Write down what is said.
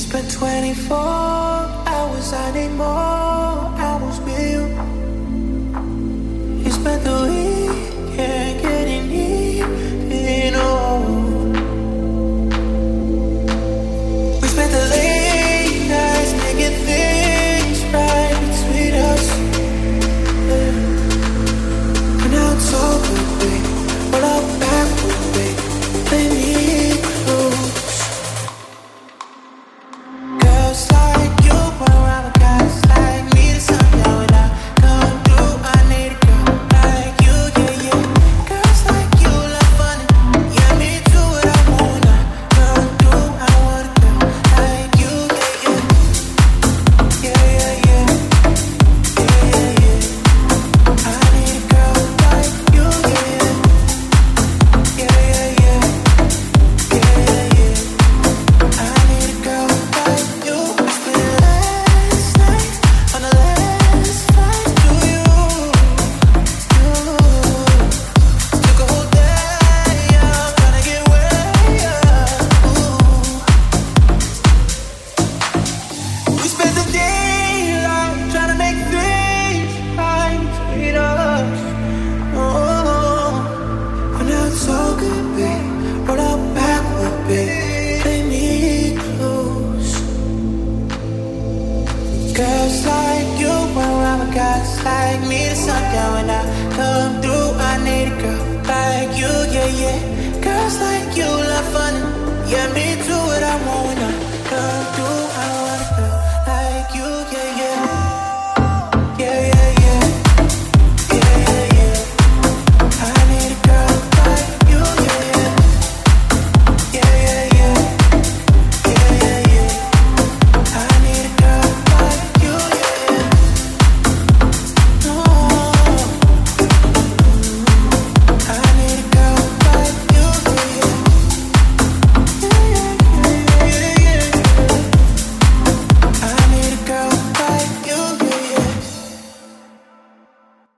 Spent 24 hours, I need more hours with you. You spent the weekend getting even old. We spent the late nights making things right between us. But now it's over, babe. Roll out backward, babe. Play me close. Girls like you run around with guys like me. The sun down when I come through. I need a girl like you, yeah, yeah. Girls like you love fun. Yeah, me do what I want. I come through. I want a girl like you, yeah, yeah. Yeah, yeah, yeah. Yeah, yeah, yeah. I need a girl like you, yeah, yeah. Yeah, yeah, yeah. Yeah, yeah, yeah. I need a girl like you. I spent last night on the last flight to you. Took a whole day out trying to get way up. We spent the daylight trying to make things right between us. Oh, but now it's all good, babe. Roll out backward, babe. Play me close. Girls like you run around with guys like me. The sun down when I come through. I need a girl like you, yeah, yeah. Girls like you love fun. Yeah, me do what I